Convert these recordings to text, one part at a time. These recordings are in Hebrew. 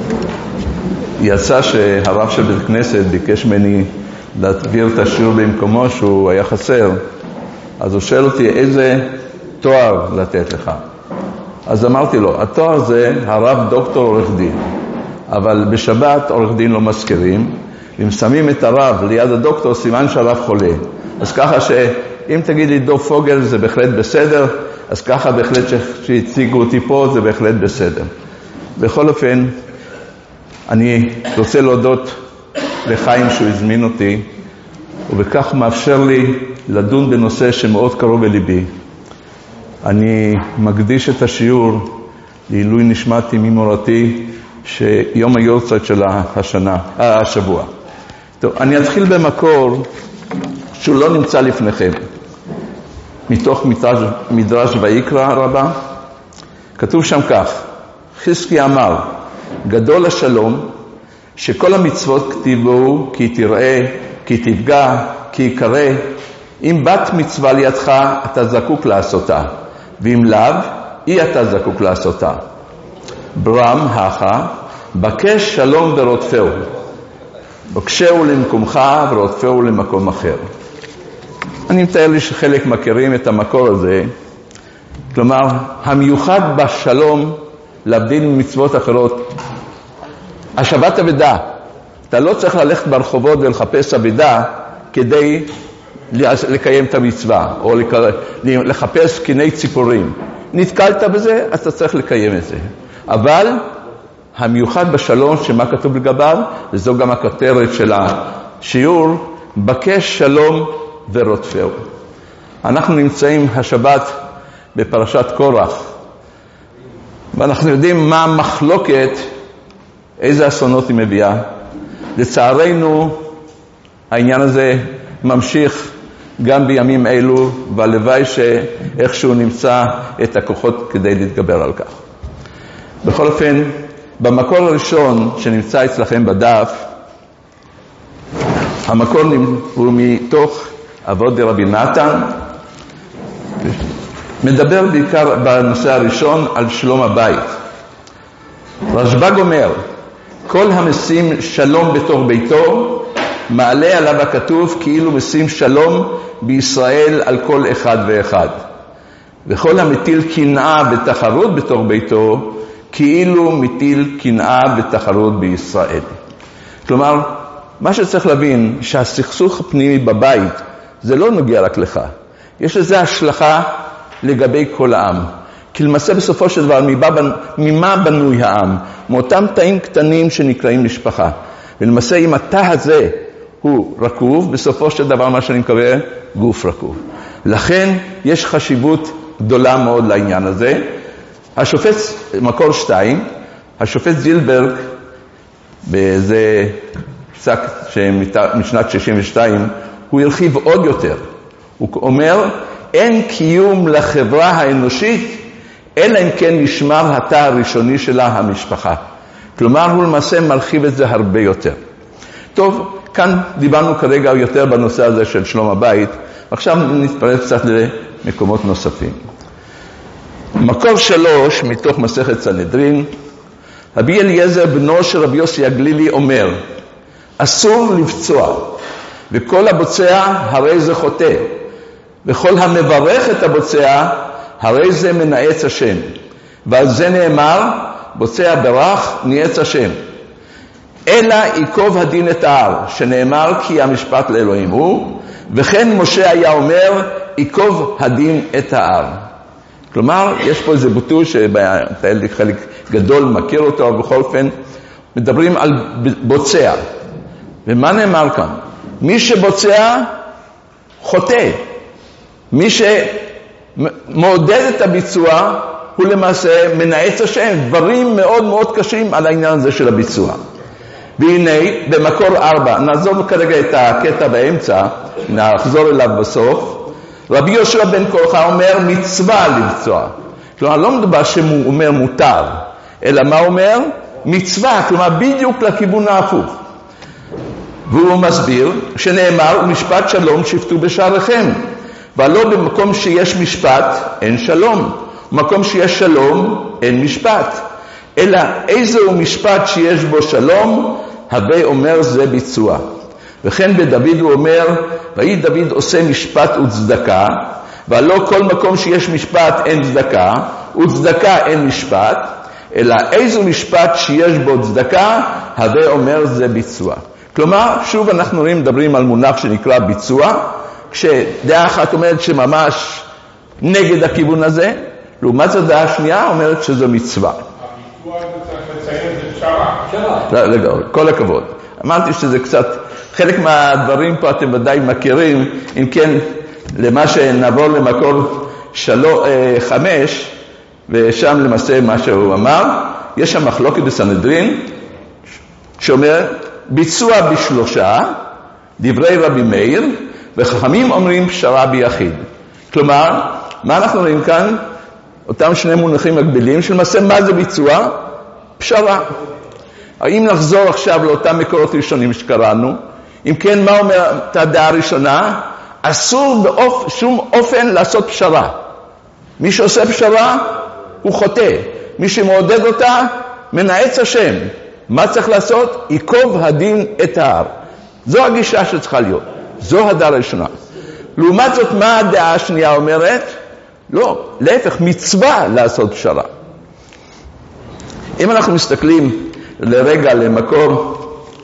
יצא שהרב של בית כנסת ביקש ממני להעביר את השיעור במקומו שהוא היה חסר, אז הוא שואל אותי איזה תואר לתת לך. אז אמרתי לו, התואר זה הרב דוקטור עורך דין, אבל בשבת עורך דין לא מזכירים, אם שמים את הרב ליד הדוקטור סימן שהרב חולה. אז ככה שאם תגיד לי דוב פוגל זה בהחלט בסדר, אז ככה בהחלט שהציגו אותי פה זה בהחלט בסדר. בכל אופן, אני רוצה להודות לחיים שהוא הזמין אותי, ובכך מאפשר לי לדון בנושא שמאוד קרוב לליבי. אני מקדיש את השיעור לעילוי נשמת אמי מורתי, שיום היורצייט של השבוע. טוב, אני אתחיל במקור שהוא לא נמצא לפניכם. מתוך מדרש ויקרא רבה, כתוב שם כך, חזקי אמר, גדול השלום, שכל המצוות כתיבו, כי תראה, כי תפגע, כי יקרא, אם בת מצווה לידך, אתה זקוק לעשותה, ואם לאו, אי אתה זקוק לעשותה. ברם הכה, בקש שלום ורודפהו, בקשהו למקומך ורודפהו למקום אחר. אני מתאר לי שחלק מכירים את המקור הזה, כלומר, המיוחד בשלום, להבדיל ממצוות אחרות, השבת אבדה. אתה לא צריך ללכת ברחובות ולחפש אבדה כדי לקיים את המצווה, או לחפש קיני ציפורים. נתקלת בזה, אז אתה צריך לקיים את זה. אבל המיוחד בשלום, שמה כתוב לגביו, וזו גם הכותרת של השיעור, בקש שלום ורודפהו. אנחנו נמצאים השבת בפרשת קורח, ואנחנו יודעים מה המחלוקת, איזה אסונות היא מביאה. לצערנו, העניין הזה ממשיך גם בימים אלו, והלוואי שאיכשהו נמצא את הכוחות כדי להתגבר על כך. בכל אופן, במקור הראשון שנמצא אצלכם בדף, המקור הוא מתוך אבות דרבי נתן, מדבר בעיקר בנושא הראשון על שלום הבית. רשב"ג אומר, כל המשים שלום בתוך ביתו, מעלה עליו הכתוב כאילו משים שלום בישראל על כל אחד ואחד. וכל המטיל קנאה ותחרות בתוך ביתו, כאילו מטיל קנאה ותחרות בישראל. כלומר, מה שצריך להבין, שהסכסוך הפנימי בבית, זה לא נוגע רק לך. יש לזה השלכה לגבי כל העם. כי למעשה בסופו של דבר, ממה בנוי העם? מאותם תאים קטנים שנקראים משפחה. ולמעשה אם התא הזה הוא רקוב, בסופו של דבר מה שאני מקווה, גוף רקוב. לכן יש חשיבות גדולה מאוד לעניין הזה. השופט, מקור 2, השופט זילברג, באיזה פסק משנת 62, הוא הרחיב עוד יותר. הוא אומר, אין קיום לחברה האנושית, אלא אם כן נשמר התא הראשוני שלה, המשפחה. כלומר, הוא למעשה מרחיב את זה הרבה יותר. טוב, כאן דיברנו כרגע יותר בנושא הזה של שלום הבית, עכשיו נתפרץ קצת למקומות נוספים. מקור 3 מתוך מסכת סנהדרין, רבי אליעזר בנו של רבי יוסי הגלילי אומר, אסור לפצוע, וכל הבוצע הרי זה חוטא, וכל המברך את הבוצע הרי זה מנאץ השם. ועל זה נאמר, בוצע ברך ניאץ השם. אלא עיקוב הדין את ההר, שנאמר כי המשפט לאלוהים הוא, וכן משה היה אומר, עיקוב הדין את ההר. כלומר, יש פה איזה ביטוי חלק גדול מכיר אותו, אבל בכל אופן מדברים על בוצע. ומה נאמר כאן? מי שבוצע חוטא. מי שמעודד את הביצוע הוא למעשה מנאץ השם. דברים מאוד מאוד קשים על העניין הזה של הביצוע. והנה, במקור 4, נעזוב כרגע את הקטע באמצע, נחזור אליו בסוף. רבי יהושע בן קורחה אומר מצווה לבצוע. כלומר, לא מדובר שהוא אומר מותר, אלא מה אומר? מצווה, כלומר בדיוק לכיוון ההפוך. והוא מסביר שנאמר, משפט שלום שפטו בשעריכם. ולא במקום שיש משפט אין שלום. במקום שיש שלום אין משפט. אלא איזהו משפט שיש בו שלום, הווה אומר זה ביצוע. וכן בדוד הוא אומר, ויהי דוד עושה משפט וצדקה, ולא כל מקום שיש משפט אין צדקה, וצדקה אין משפט, אלא איזו משפט שיש בו צדקה, הווה אומר זה ביצוע. כלומר, שוב אנחנו מדברים על מונח שנקרא ביצוע, כשדעה אחת אומרת שממש נגד הכיוון הזה, לעומת זאת דעה שנייה אומרת שזו מצווה. הביצוע הזה צריך לציין זה פשרה. לגמרי, כל הכבוד. אמרתי שזה קצת, חלק מהדברים פה אתם ודאי מכירים, אם כן, למה שנעבור למקור 5, ושם למעשה מה שהוא אמר, יש שם מחלוקת בסנהדרין, שאומר, ביצוע בשלושה, דברי רבי מאיר, וחכמים אומרים פשרה ביחיד. כלומר, מה אנחנו רואים כאן? אותם שני מונחים מקבילים, שלמעשה מה זה ביצוע? פשרה. אם נחזור עכשיו לאותם מקורות ראשונים שקראנו, אם כן, מה אומרת הדעה הראשונה? אסור בשום אופן לעשות פשרה. מי שעושה פשרה, הוא חוטא. מי שמעודד אותה, מנאץ השם. מה צריך לעשות? ייקוב הדין את ההר. זו הגישה שצריכה להיות. זו הדעה הראשונה. לעומת זאת, מה הדעה השנייה אומרת? לא, להפך, מצווה לעשות פשרה. אם אנחנו מסתכלים לרגע למקור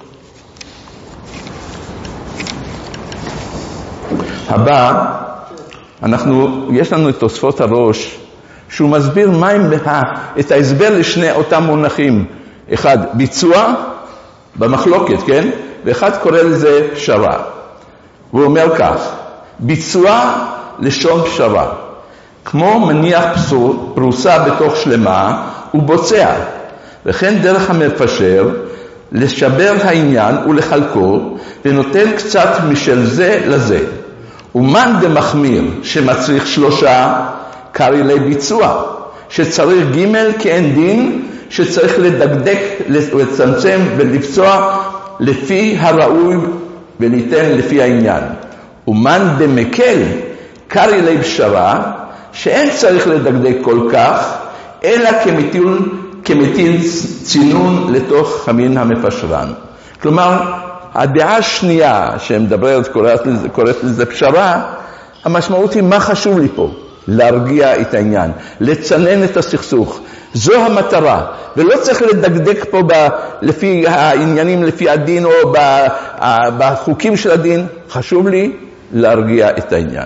הבא, יש לנו את תוספות הראש, שהוא מסביר את ההסבר לשני אותם מונחים. אחד, ביצוע במחלוקת, כן? ואחד קורא לזה פשרה. הוא אומר כך, ביצוע לשון פשרה. כמו מניח פרוסה בתוך שלמה, הוא בוצע. וכן דרך המפשר, לשבר העניין ולחלקו, ונותן קצת משל זה לזה. ומן דמחמיר שמצריך 3, קרי לביצוע, שצריך ג' כאין דין, שצריך לדקדק, לצמצם ולפצוע לפי הראוי וליתן לפי העניין. ומן דמקל, קרי לפשרה, שאין צריך לדקדק כל כך, אלא כמטיל צינון לתוך חמין המפשרן. כלומר, הדעה השנייה שמדברת, קוראת לזה פשרה, המשמעות היא מה חשוב לי פה? להרגיע את העניין, לצנן את הסכסוך. זו המטרה, ולא צריך לדקדק פה לפי העניינים, לפי הדין או בחוקים של הדין. חשוב לי להרגיע את העניין.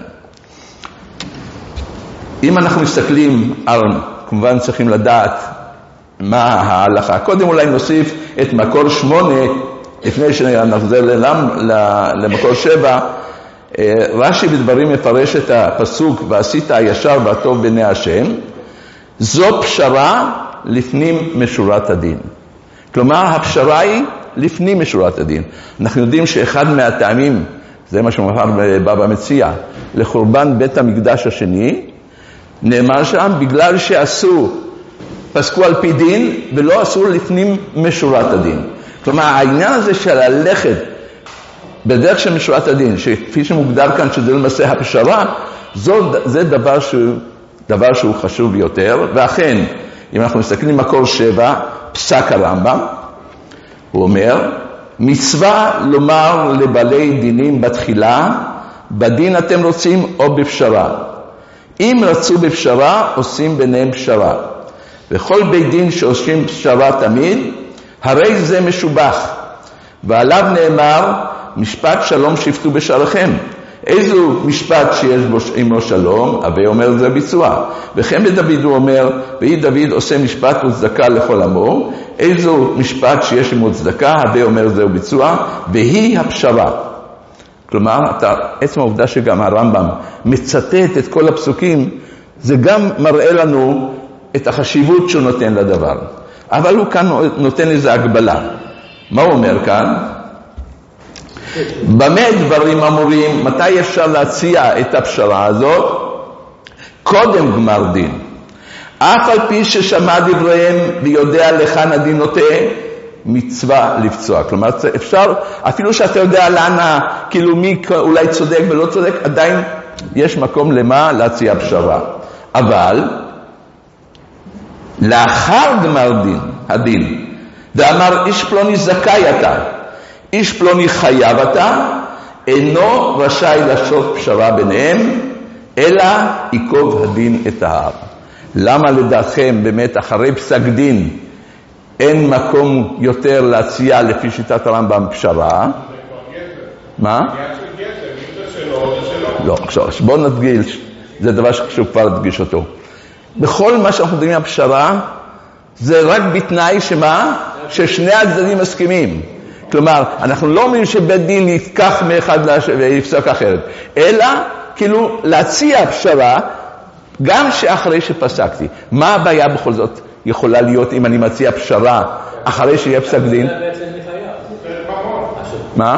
אם אנחנו מסתכלים על, כמובן צריכים לדעת מה ההלכה. קודם אולי נוסיף את מקור 8, לפני שנחזר למקור 7, רש"י בדברים מפרש את הפסוק, ועשית הישר והטוב בעיני השם, זו פשרה לפנים משורת הדין. כלומר, הפשרה היא לפנים משורת הדין. אנחנו יודעים שאחד מהטעמים, זה מה שמאמר בבא מציעא, לחורבן בית המקדש השני, נאמר שם, בגלל פסקו על פי דין, ולא עשו לפנים משורת הדין. כלומר, העניין הזה של ללכת בדרך של משורת הדין, שכפי שמוגדר כאן שזה למעשה הפשרה, זה דבר שהוא חשוב ביותר. ואכן, אם אנחנו מסתכלים מקור 7, פסק הרמב"ם, הוא אומר, מצווה לומר לבעלי דינים בתחילה, בדין אתם רוצים או בפשרה. אם רצו בפשרה, עושים ביניהם פשרה. וכל בית דין שעושים פשרה תמיד, הרי זה משובח. ועליו נאמר, משפט שלום שפטו בשעריכם. איזו משפט שיש בו עמו שלום, הווה אומר זה ביצוע. וכן בדוד הוא אומר, ויהי דוד עושה משפט וצדקה לכל עמו, איזו משפט שיש עמו צדקה, הווה אומר זה ביצוע, והיא הפשרה. כלומר, עצם העובדה שגם הרמב"ם מצטט את כל הפסוקים, זה גם מראה לנו את החשיבות שהוא נותן לדבר. אבל הוא כאן נותן איזו הגבלה. מה הוא אומר כאן? במה דברים אמורים, מתי אפשר להציע את הפשרה הזאת? קודם גמר דין. אף על פי ששמע דבריהם ויודע לכאן הדין נוטה, מצווה לפצוע. כלומר, אפשר, אפילו שאתה יודע לאן, כאילו מי אולי צודק ולא צודק, עדיין יש מקום למה להציע פשרה. אבל, לאחר גמר הדין, ואמר איש פלוני זכאי אתה, איש פלוני חייב אתה, אינו רשאי לעשות פשרה ביניהם, אלא ייקוב הדין את ההר. למה לדעתכם באמת אחרי פסק דין אין מקום יותר להציע לפי שיטת הרמב"ם פשרה? מה? לא, עכשיו בואו נדגיש, זה דבר שחשוב כבר להדגיש אותו. בכל מה שאנחנו מדברים על פשרה, זה רק בתנאי שמה? ששני הצדדים מסכימים. כלומר, אנחנו לא אומרים שבית דין יתקח מאחד ויפסוק אחרת, אלא כאילו להציע פשרה גם שאחרי שפסקתי. מה הבעיה בכל זאת יכולה להיות אם אני מציע פשרה אחרי שיהיה פסק דין? מה?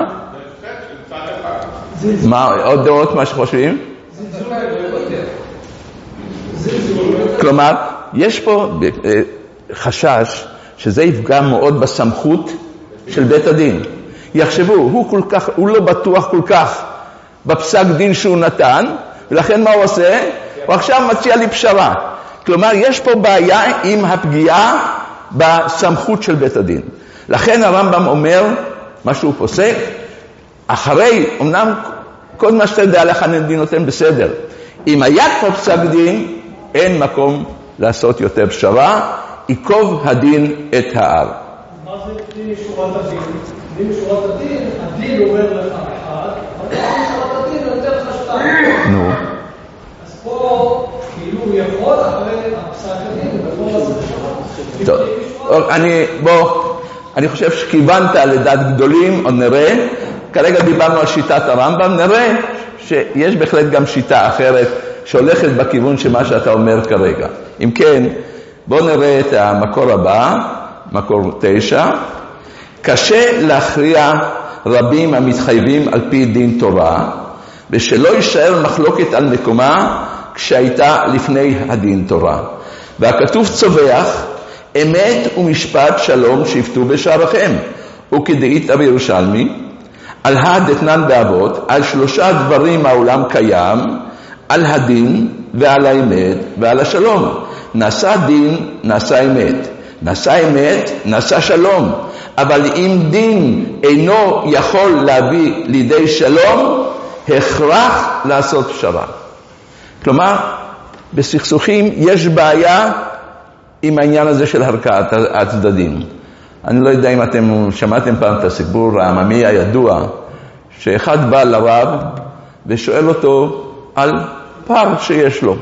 מה? עוד דעות מה שחושבים? כלומר, יש פה חשש שזה יפגע מאוד בסמכות של בית הדין. יחשבו, הוא לא בטוח כל כך בפסק דין שהוא נתן, ולכן מה הוא עושה? הוא עכשיו מציע לי פשרה. כלומר, יש פה בעיה עם הפגיעה בסמכות של בית הדין. לכן הרמב"ם אומר, מה שהוא פוסק, אחרי, אמנם כל מה שאתה יודע לך דין נותן בסדר. אם היה כבר פסק דין, אין מקום לעשות יותר פשרה, ייקוב הדין את ההר. מה זה דין שורת הדין? דין שורת הדין, הדין אומר לך אחד, אבל דין שורת הדין יותר לך שתיים. נו. אז פה, כאילו הוא יכול אחרי הפסק הדין, ולא לעשות פשרה. טוב, אני חושב שכיוונת לדעת גדולים, או נראה, כרגע דיברנו על שיטת הרמב"ם, נראה שיש בהחלט גם שיטה אחרת שהולכת בכיוון שמה שאתה אומר כרגע. אם כן, בואו נראה את המקור הבא, מקור 9. קשה להכריע רבים המתחייבים על פי דין תורה, ושלא יישאר מחלוקת על מקומה כשהייתה לפני הדין תורה. והכתוב צובח, אמת ומשפט שלום שפטו בשעריכם. וכדאית אבי ירושלמי, על הדתנן באבות, על 3 דברים העולם קיים, על הדין ועל האמת ועל השלום. נעשה דין, נעשה אמת. נעשה אמת, נעשה שלום. אבל אם דין אינו יכול להביא לידי שלום, הכרח לעשות פשרה. כלומר, בסכסוכים יש בעיה עם העניין הזה של הרכאת הצדדים. אני לא יודע אם אתם שמעתם פעם את הסיפור העממי הידוע, שאחד בא לרב ושואל אותו על פר שיש לו.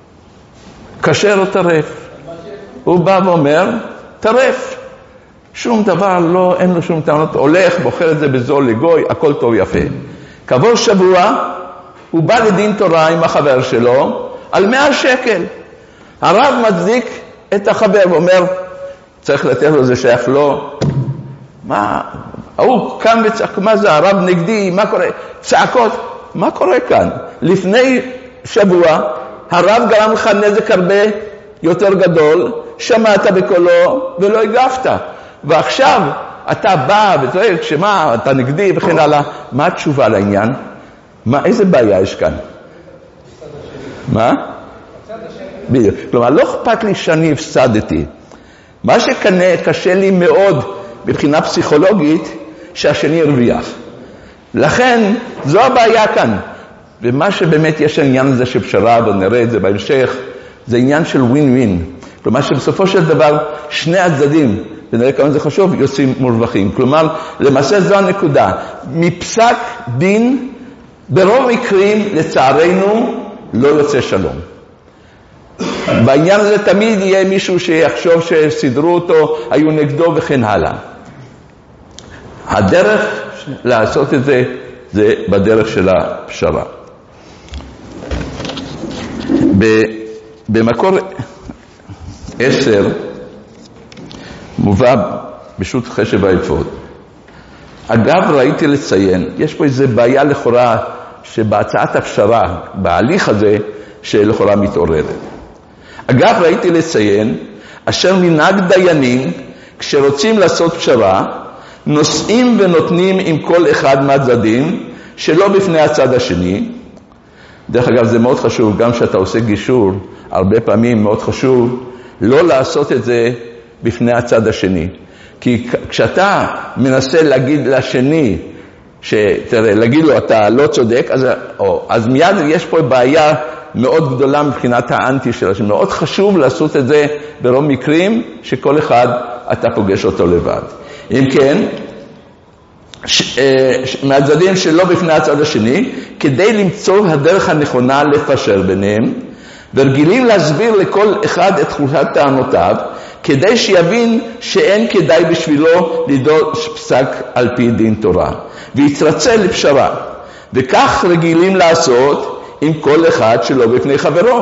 קשר או טרף? הוא בא ואומר, טרף. שום דבר, לא, אין לו שום טענות, הולך, בוחר את זה בזול לגוי, הכל טוב יפה. כעבור שבוע, הוא בא לדין תורה עם החבר שלו על 100 שקל. הרב מצדיק את החבר ואומר, צריך לתת לו, זה שייך לו. מה? הוא קם וצעק, מה זה? הרב נגדי, מה קורה? צעקות, מה קורה כאן? לפני שבוע, הרב גרם לך נזק הרבה יותר גדול, שמעת בקולו ולא הגבת. ועכשיו אתה בא וצועק, שמה, אתה נגדי וכן הלאה. מה התשובה לעניין? איזה בעיה יש כאן? מה? בדיוק. כלומר, לא אכפת לי שאני הפסדתי. מה שקשה לי מאוד מבחינה פסיכולוגית, שהשני הרוויח. לכן, זו הבעיה כאן. ומה שבאמת יש העניין הזה של פשרה, ונראה את זה בהמשך, זה עניין של ווין-ווין. כלומר, שבסופו של דבר, שני הצדדים, ונראה כמה זה חשוב, יוצאים מורווחים. כלומר, למעשה זו הנקודה. מפסק דין, ברוב מקרים, לצערנו, לא יוצא שלום. בעניין הזה תמיד יהיה מישהו שיחשוב שסדרו אותו, היו נגדו וכן הלאה. הדרך לעשות את זה, זה בדרך של הפשרה. במקור 10 מובא בשו"ת חשב האפוד. אגב, ראיתי לציין, יש פה איזו בעיה לכאורה שבהצעת הפשרה, בהליך הזה, שלכאורה מתעוררת. אגב, ראיתי לציין, אשר מנהג דיינים, כשרוצים לעשות פשרה, נושאים ונותנים עם כל אחד מהצדדים, שלא בפני הצד השני. דרך אגב, זה מאוד חשוב, גם שאתה עושה גישור, הרבה פעמים מאוד חשוב, לא לעשות את זה בפני הצד השני. כי כשאתה מנסה להגיד לשני, שתראה, להגיד לו אתה לא צודק, אז מיד יש פה בעיה מאוד גדולה מבחינת האנטי שלה, שמאוד חשוב לעשות את זה ברוב מקרים שכל אחד אתה פוגש אותו לבד. אם כן, מהצדדים שלא בפני הצד השני, כדי למצוא הדרך הנכונה לפשר ביניהם, ורגילים להסביר לכל אחד את תחושת טענותיו, כדי שיבין שאין כדאי בשבילו לדרוש פסק על פי דין תורה, ויתרצה לפשרה. וכך רגילים לעשות עם כל אחד שלא בפני חברו.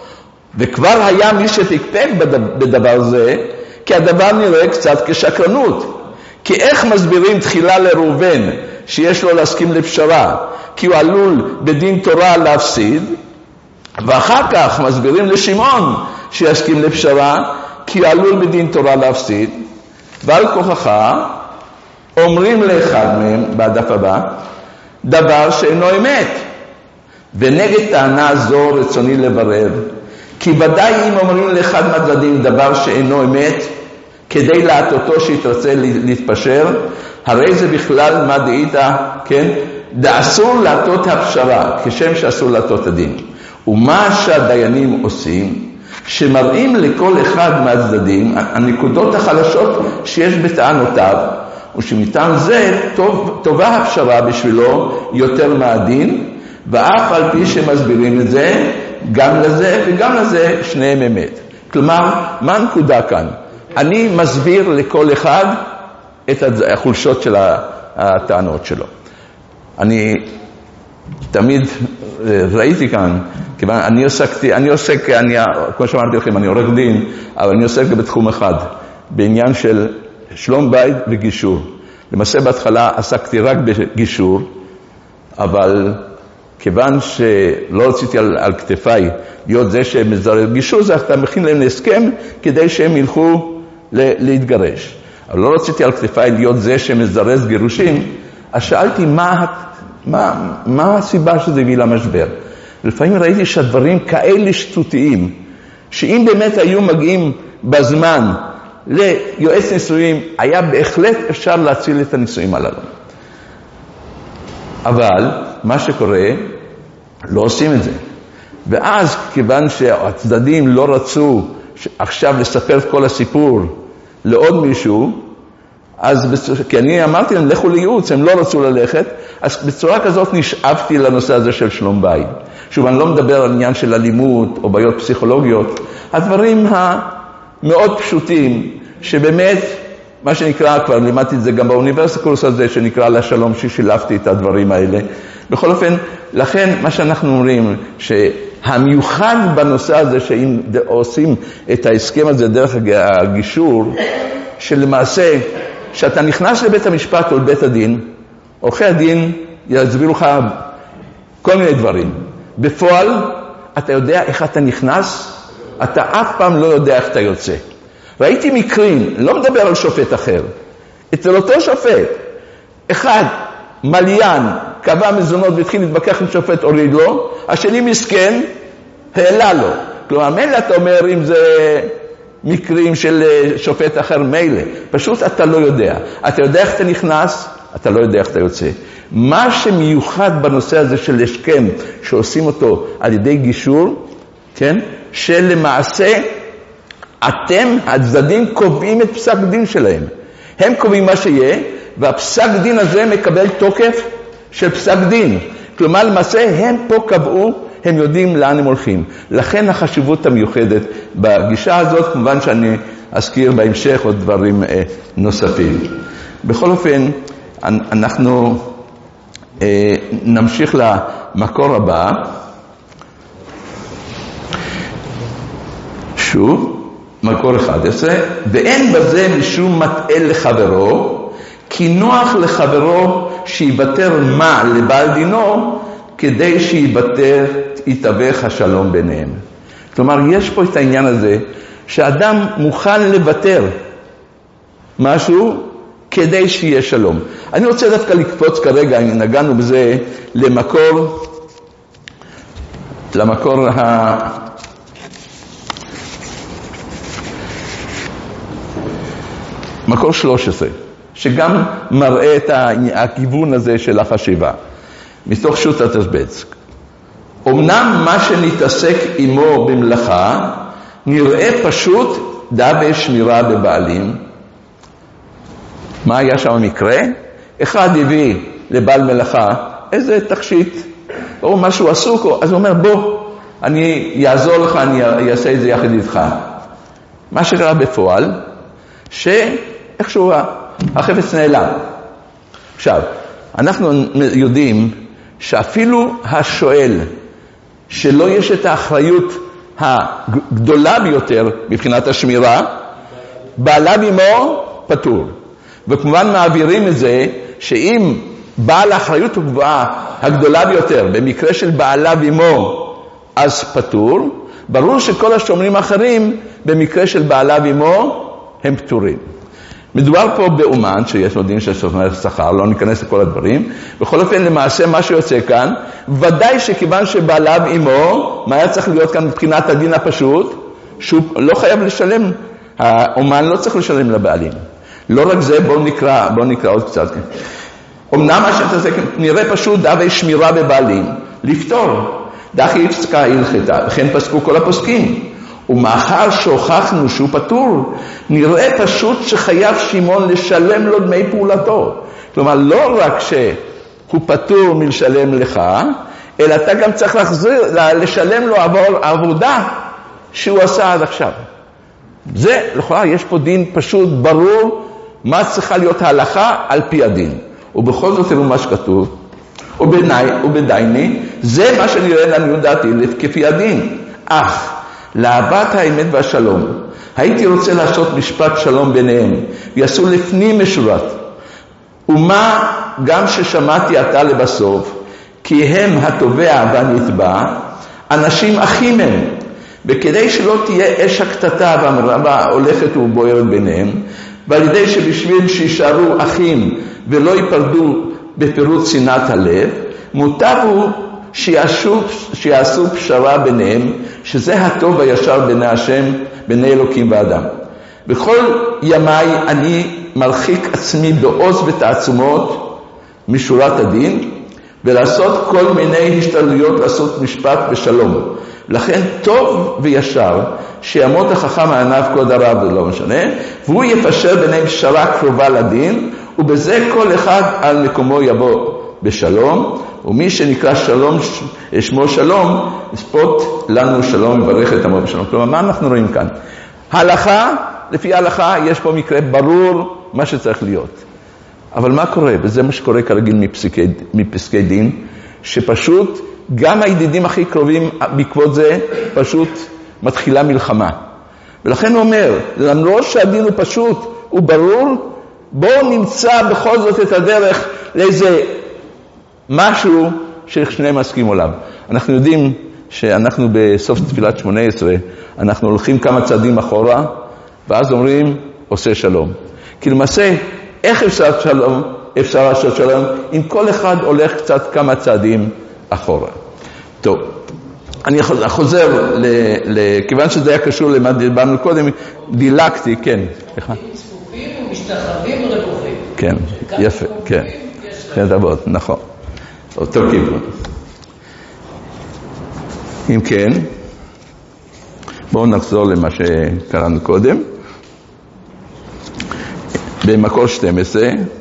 וכבר היה מי שתקפק בדבר זה, כי הדבר נראה קצת כשקרנות. כי איך מסבירים תחילה לראובן שיש לו להסכים לפשרה, כי הוא עלול בדין תורה להפסיד, ואחר כך מסבירים לשמעון שיסכים לפשרה, כי הוא עלול בדין תורה להפסיד, ועל כוחך אומרים לאחד מהם, בדף הבא, דבר שאינו אמת. ונגד טענה זו רצוני לברר, כי ודאי אם אומרים לאחד מהצדדים דבר שאינו אמת, כדי להטותו שיתרצה להתפשר, הרי זה בכלל מה דעית, כן? אסור להטות הפשרה, כשם שאסור להטות הדין. ומה שהדיינים עושים, שמראים לכל אחד מהצדדים הנקודות החלשות שיש בטענותיו, ושמטעם זה טובה הפשרה בשבילו יותר מהדין, ואף על פי שמסבירים את זה, גם לזה וגם לזה שניהם אמת. כלומר, מה הנקודה כאן? אני מסביר לכל אחד את החולשות של הטענות שלו. אני תמיד ראיתי כאן, כיוון אני עוסק, כמו שאמרתי לכם, אני עורך דין, אבל אני עוסק בתחום אחד, בעניין של שלום בית וגישור. למעשה בהתחלה עסקתי רק בגישור, אבל כיוון שלא רציתי על כתפיי להיות זה שמזרז גישור, זה אתה מכין להם להסכם כדי שהם ילכו להתגרש. אבל לא רציתי על כתפיי להיות זה שמזרז גירושים, אז שאלתי מה הסיבה שזה הביא למשבר. לפעמים ראיתי שהדברים כאלה שטותיים, שאם באמת היו מגיעים בזמן ליועץ נישואים, היה בהחלט אפשר להציל את הנישואים הללו. אבל מה שקורה, לא עושים את זה. ואז כיוון שהצדדים לא רצו עכשיו לספר את כל הסיפור לעוד מישהו, כי אני אמרתי להם, לכו לייעוץ, הם לא רצו ללכת, אז בצורה כזאת נשאבתי לנושא הזה של שלום בית. שוב, אני לא מדבר על עניין של אלימות או בעיות פסיכולוגיות, הדברים המאוד פשוטים, שבאמת, מה שנקרא, כבר לימדתי את זה גם באוניברסיטה, קורס הזה שנקרא לשלום, ששילבתי את הדברים האלה. בכל אופן, לכן מה שאנחנו אומרים, שהמיוחד בנושא הזה, שאם עושים את ההסכם הזה דרך הגישור, שלמעשה, שאתה נכנס לבית המשפט או לבית הדין, עורכי הדין יסבירו לך כל מיני דברים. בפועל, אתה יודע איך אתה נכנס, אתה אף פעם לא יודע איך אתה יוצא. ראיתי מקרים, לא מדבר על שופט אחר, אצל אותו שופט, אחד מליין, קבע מזונות והתחיל להתווכח עם שופט, הוריד לו, השני מסכן, העלה לו. כלומר, מילא אתה אומר אם זה מקרים של שופט אחר, מילא. פשוט אתה לא יודע. אתה יודע איך אתה נכנס, אתה לא יודע איך אתה יוצא. מה שמיוחד בנושא הזה של הסכם, שעושים אותו על ידי גישור, כן? שלמעשה אתם, הצדדים, קובעים את פסק דין שלהם. הם קובעים מה שיהיה, והפסק דין הזה מקבל תוקף של פסק דין. כלומר, למעשה הם פה קבעו, הם יודעים לאן הם הולכים. לכן החשיבות המיוחדת בגישה הזאת, כמובן שאני אזכיר בהמשך עוד דברים נוספים. בכל אופן, אנחנו נמשיך למקור הבא. שוב, מקור 11, ואין בזה משום מטעה לחברו, כי נוח לחברו שיוותר מה לבעל דינו, כדי שיתווך השלום ביניהם. כלומר, יש פה את העניין הזה, שאדם מוכן לוותר משהו, כדי שיהיה שלום. אני רוצה דווקא לקפוץ כרגע, אם נגענו בזה, למקור במקור 13, שגם מראה את הכיוון הזה של החשיבה, מתוך שו"ת התרב"ץ. אמנם מה שנתעסק עמו במלאכה, נראה פשוט דווקא שמירה בבעלים. מה היה שם המקרה? אחד הביא לבעל מלאכה איזה תכשיט, או משהו עסוק, אז הוא אומר, בוא, אני אעזור לך, אני אעשה את זה יחד איתך. מה שקרה בפועל, שאיכשהו החפץ נעלם. עכשיו, אנחנו יודעים שאפילו השואל, שלא יש את האחריות הגדולה ביותר מבחינת השמירה, בעליו עמו פטור. וכמובן מעבירים את זה שאם בעל האחריות הגדולה ביותר, במקרה של בעליו עמו, אז פטור. ברור שכל השומרים האחרים, במקרה של בעליו עמו, הם פטורים. מדובר פה באומן, שיש דין של שומר שכר, לא ניכנס לכל הדברים. בכל אופן, למעשה, מה שיוצא כאן, ודאי שכיוון שבעליו עמו, מה היה צריך להיות כאן מבחינת הדין הפשוט? שהוא לא חייב לשלם, האומן לא צריך לשלם לבעלים. לא רק זה, בואו נקרא עוד קצת. אמנם מה שאתה זה, נראה פשוט דווקא שמירה בבעלים, לפתור. דחי יפסקה הלכתה, וכן פסקו כל הפוסקים. ומאחר שהוכחנו שהוא פטור, נראה פשוט שחייב שמעון לשלם לו דמי פעולתו. כלומר, לא רק שהוא פטור מלשלם לך, אלא אתה גם צריך לשלם לו עבור העבודה שהוא עשה עד עכשיו. זה, לכאורה, יש פה דין פשוט ברור, מה צריכה להיות ההלכה על פי הדין. ובכל זאת תראו מה שכתוב, ובדייני, זה מה שנראה לנו דעתי כפי הדין. אך, לאהבת האמת והשלום, הייתי רוצה לעשות משפט שלום ביניהם, ויעשו לפנים משורת. ומה גם ששמעתי עתה לבסוף, כי הם התובע והנתבע, אנשים אחים הם, וכדי שלא תהיה אש הקטטה והמרבה הולכת ובוערת ביניהם, ועל ידי שבשביל שישארו אחים ולא ייפרדו בפירוט שנאת הלב, מוטב הוא שיעשו פשרה ביניהם, שזה הטוב הישר בין השם, ביני אלוקים ואדם. בכל ימיי אני מרחיק עצמי בעוז ותעצומות משורת הדין, ולעשות כל מיני השתלויות לעשות משפט בשלום. לכן טוב וישר שיעמוד החכם הענב כבוד הרב, זה לא משנה, והוא יפשר ביניהם פשרה קרובה לדין, ובזה כל אחד על מקומו יבוא בשלום, ומי שנקרא שלום, שמו שלום, יספות לנו שלום, יברך את עמו בשלום. כלומר, מה אנחנו רואים כאן? הלכה, לפי ההלכה, יש פה מקרה ברור מה שצריך להיות. אבל מה קורה? וזה מה שקורה כרגיל מפסקי דין, שפשוט גם הידידים הכי קרובים בעקבות זה פשוט מתחילה מלחמה. ולכן הוא אומר, למרות שהדין הוא פשוט, הוא ברור, בואו נמצא בכל זאת את הדרך לאיזה משהו ששניהם מסכימו עליו. אנחנו יודעים שאנחנו בסוף תפילת 18, אנחנו הולכים כמה צעדים אחורה, ואז אומרים, עושה שלום. כי למעשה, איך אפשר שלום? אפשר לעשות שלום, אם כל אחד הולך קצת כמה צעדים אחורה. טוב, אני חוזר, כיוון שזה היה קשור למה דיברנו קודם, דילקתי, כן. צפופים ומשתחווים ורבוכים. כן, יפה, כן. כן, תעבוד, נכון. אותו כיוון. אם כן, בואו נחזור למה שקראנו קודם. במקור 12,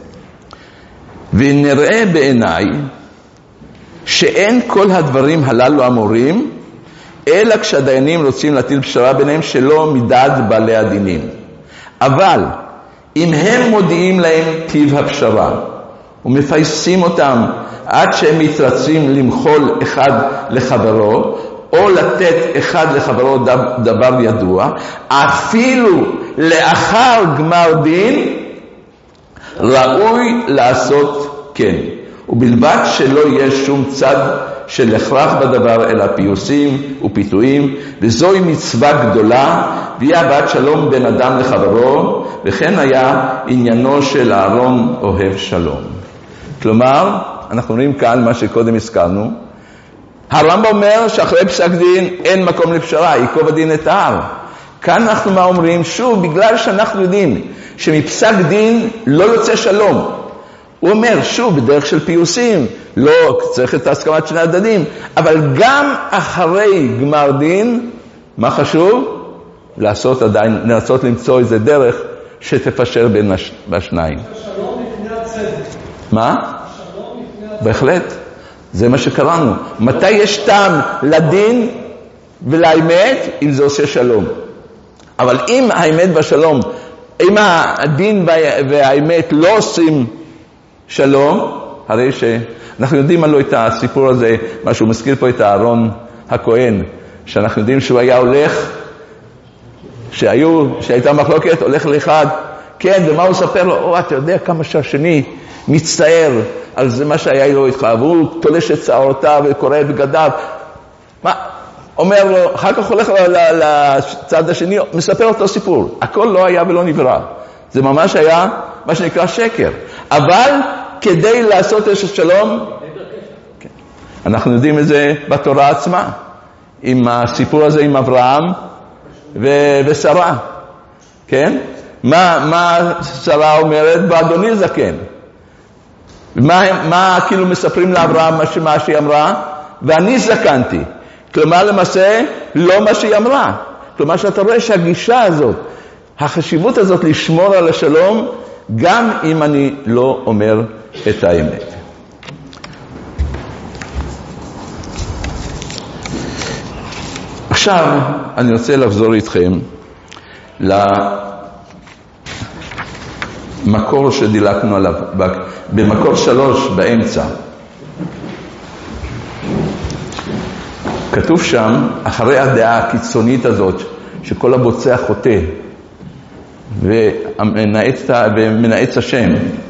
ונראה בעיניי שאין כל הדברים הללו אמורים, אלא כשהדיינים רוצים להטיל פשרה ביניהם שלא מדעת בעלי הדינים. אבל אם הם מודיעים להם טיב הפשרה, ומפייסים אותם עד שהם מתרצים למחול אחד לחברו, או לתת אחד לחברו דבר ידוע, אפילו לאחר גמר דין, ראוי לעשות כן. ובלבד שלא יהיה שום צד של הכרח בדבר, אלא פיוסים ופיתויים, וזוהי מצווה גדולה, והיא אהבת שלום בין אדם לחברו, וכן היה עניינו של אהרון אוהב שלום. כלומר, אנחנו רואים כאן מה שקודם הזכרנו, הרמב"ם אומר שאחרי פסק דין אין מקום לפשרה, ייקוב הדין את ההר. כאן אנחנו מה אומרים? שוב, בגלל שאנחנו יודעים שמפסק דין לא יוצא שלום. הוא אומר, שוב, בדרך של פיוסים, לא צריך את ההסכמת שני הצדדים, אבל גם אחרי גמר דין, מה חשוב? לנסות למצוא איזה דרך שתפשר בין השניים. שלום לפני הצדק. מה? שלום לפני הצדק. בהחלט. זה מה שקראנו. מתי יש טעם לדין ולאמת, אם זה עושה שלום. אבל אם האמת והשלום, אם הדין והאמת לא עושים שלום, הרי שאנחנו יודעים עלו את הסיפור הזה, מה שהוא מזכיר פה את אהרון הכהן, שאנחנו יודעים שהוא היה הולך, שהייתה מחלוקת, הולך לאחד, כן, ומה הוא ספר לו? אתה יודע כמה שהשני מצטער על זה מה שהיה לו איתך, והוא תולש את שערותיו וקורא בגדיו. מה? אומר לו, אחר כך הולך לצד השני, מספר אותו סיפור. הכל לא היה ולא נברא. זה ממש היה מה שנקרא שקר. אבל כדי לעשות את שלום, כן. אנחנו יודעים את זה בתורה עצמה, עם הסיפור הזה עם אברהם ושרה. כן? מה שרה אומרת? באדוני זקן. מה כאילו מספרים לאברהם מה שהיא אמרה? ואני זקנתי. כלומר למעשה לא מה שהיא אמרה. כלומר שאתה רואה שהגישה הזאת, החשיבות הזאת לשמור על השלום, גם אם אני לא אומר את האמת. עכשיו אני רוצה לחזור איתכם למקור שדילקנו עליו, במקור 3 באמצע. כתוב שם, אחרי הדעה הקיצונית הזאת, שכל הבוצע חוטא ומנאץ השם,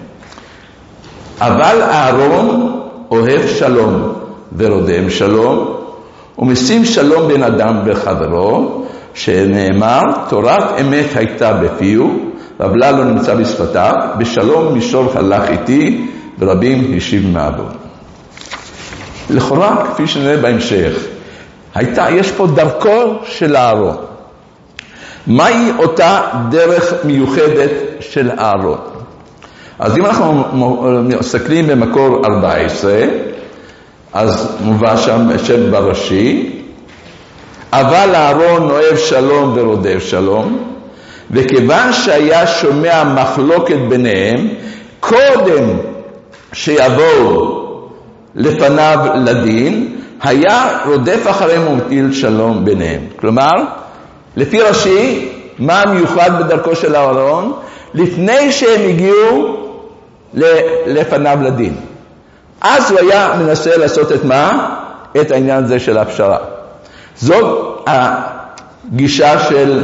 אבל אהרון אוהב שלום ורודף שלום, ומשים שלום בין אדם וחברו, שנאמר, תורת אמת הייתה בפיו, ועוולה לא נמצא בשפתיו, בשלום מישור הלך איתי, ורבים השיב מעבוד. לכאורה, כפי שנראה בהמשך, יש פה דרכו של אהרון. מהי אותה דרך מיוחדת של אהרון? אז אם אנחנו מסתכלים במקור 14, אז מובא שם בראשי, אבל אהרון אוהב שלום ורודף שלום, וכיוון שהיה שומע מחלוקת ביניהם, קודם שיבואו לפניו לדין, היה רודף אחריהם ומטיל שלום ביניהם. כלומר, לפי רש"י, מה המיוחד בדרכו של אהרון? לפני שהם הגיעו לפניו לדין. אז הוא היה מנסה לעשות את מה? את העניין הזה של הפשרה. זאת הגישה של...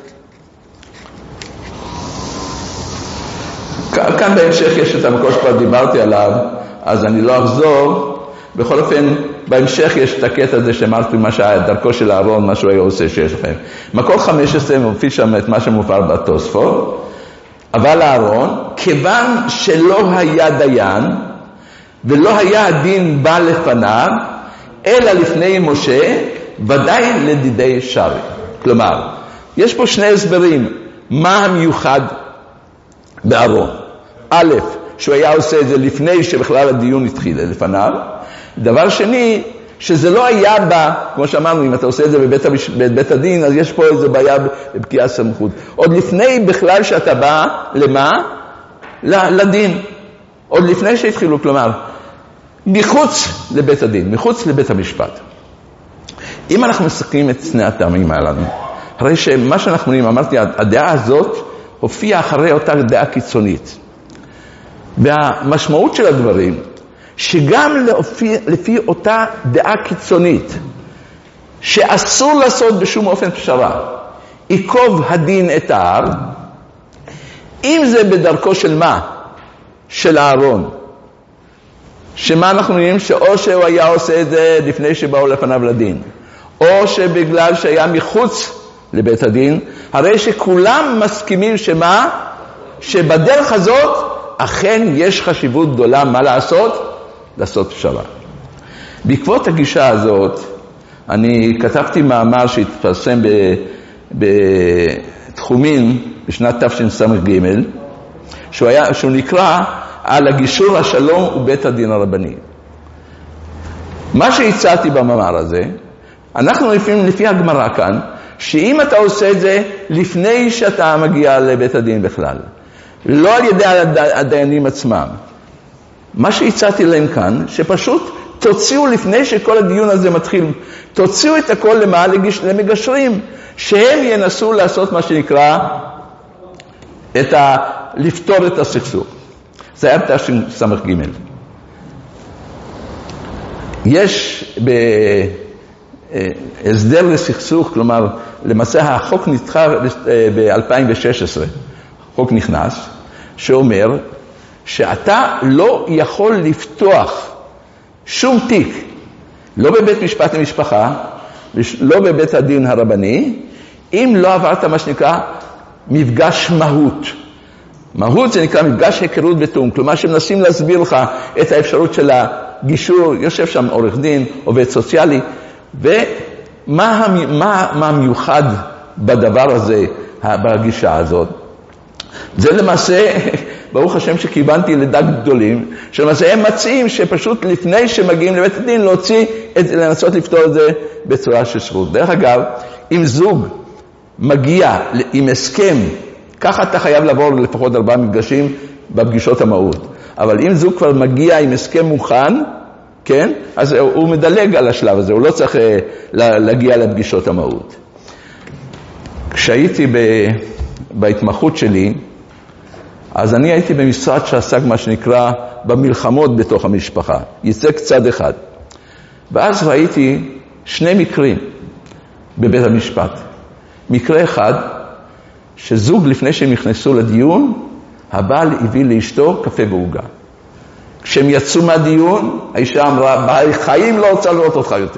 כאן בהמשך יש את המקור שכבר דיברתי עליו, אז אני לא אחזור. בכל אופן, בהמשך יש את הקטע הזה שאמרתי מה שהיה דרכו של אהרון, מה שהוא היה עושה שיש לכם. מקור 15 מופיע שם את מה שמופר בתוספות, אבל אהרון, כיוון שלא היה דיין, ולא היה הדין בא לפניו, אלא לפני משה, ודאי לדידי שרי. כלומר, יש פה שני הסברים, מה המיוחד באהרון. א', שהוא היה עושה את זה לפני שבכלל הדיון התחיל לפניו. דבר שני, שזה לא היה בה, כמו שאמרנו, אם אתה עושה את זה בבית הדין, אז יש פה איזו בעיה בפקיעת סמכות. עוד לפני בכלל שאתה בא, למה? לדין. עוד לפני שהתחילו, כלומר, מחוץ לבית הדין, מחוץ לבית המשפט. אם אנחנו מסתכלים את שני הטעמים האלו, הרי שמה שאנחנו אומרים, אמרתי, הדעה הזאת הופיעה אחרי אותה דעה קיצונית. והמשמעות של הדברים, שגם לפי אותה דעה קיצונית, שאסור לעשות בשום אופן פשרה, עיקוב הדין את ההר, אם זה בדרכו של מה? של אהרון. שמה אנחנו יודעים? שאו שהוא היה עושה את זה לפני שבאו לפניו לדין, או שבגלל שהיה מחוץ לבית הדין, הרי שכולם מסכימים שמה? שבדרך הזאת אכן יש חשיבות גדולה מה לעשות? לעשות פשרה. בעקבות הגישה הזאת, אני כתבתי מאמר שהתפרסם בתחומין בשנת תשס"ג, שהוא נקרא על הגישור השלום ובית הדין הרבני. מה שהצעתי במאמר הזה, אנחנו לפי הגמרא כאן, שאם אתה עושה את זה לפני שאתה מגיע לבית הדין בכלל, לא על ידי הדיינים עצמם, מה שהצעתי להם כאן, שפשוט תוציאו לפני שכל הדיון הזה מתחיל, תוציאו את הכל למגשרים, שהם ינסו לעשות מה שנקרא, לפתור את הסכסוך. זה היה בתשס"ג. יש בהסדר לסכסוך, כלומר, למעשה החוק נדחה ב-2016, חוק נכנס, שאומר שאתה לא יכול לפתוח שום תיק, לא בבית משפט למשפחה, לא בבית הדין הרבני, אם לא עברת מה שנקרא מפגש מהות. מהות זה נקרא מפגש היכרות ותאום, כלומר שמנסים להסביר לך את האפשרות של הגישור, יושב שם עורך דין, עובד סוציאלי, ומה המיוחד בדבר הזה, בגישה הזאת. זה למעשה, ברוך השם שכיוונתי לדעת גדולים, שלמעשה הם מציעים שפשוט לפני שמגיעים לבית הדין לנסות לפתור את זה בצורה של זכות. דרך אגב, אם זוג מגיע עם הסכם, ככה אתה חייב לעבור לפחות 4 מפגשים בפגישות המהות. אבל אם זוג כבר מגיע עם הסכם מוכן, כן? אז הוא מדלג על השלב הזה, הוא לא צריך להגיע לפגישות המהות. כשהייתי בהתמחות שלי, אז אני הייתי במשרד שעסק מה שנקרא במלחמות בתוך המשפחה, ייצג צד אחד. ואז ראיתי 2 מקרים בבית המשפט. מקרה אחד, שזוג לפני שהם נכנסו לדיון, הבעל הביא לאשתו קפה ועוגה. כשהם יצאו מהדיון, האישה אמרה, בחיים לא רוצה לראות אותך יותר.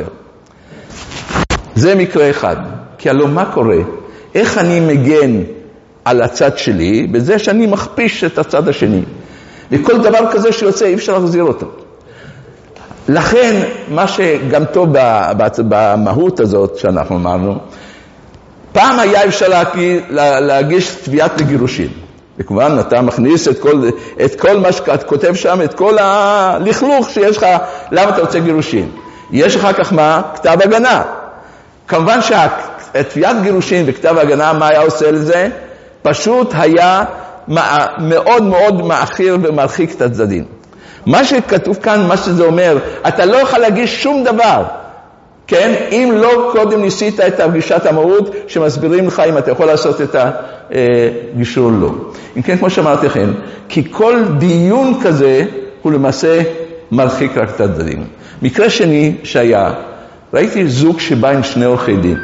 זה מקרה אחד. כי הלוא מה קורה? איך אני מגן על הצד שלי, בזה שאני מכפיש את הצד השני. וכל דבר כזה שיוצא, אי אפשר להחזיר אותו. לכן, מה שגם טוב במהות הזאת שאנחנו אמרנו, פעם היה אפשר להגיש תביעת לגירושים. וכמובן, אתה מכניס את כל מה שאת כותב שם, את כל הלכלוך שיש לך, למה אתה רוצה גירושים? יש אחר כך מה? כתב הגנה. כמובן שהתביעת גירושים וכתב הגנה, מה היה עושה לזה? פשוט היה מאוד מאוד מאחיר ומרחיק את הצדדים. מה שכתוב כאן, מה שזה אומר, אתה לא יכול להגיש שום דבר, כן? אם לא קודם ניסית את הפגישת המהות, שמסבירים לך אם אתה יכול לעשות את הגישור לא. אם כן, כמו שאמרתי לכם, כי כל דיון כזה הוא למעשה מרחיק רק את הצדדים. מקרה שני שהיה, ראיתי זוג שבא עם 2 עורכי דין.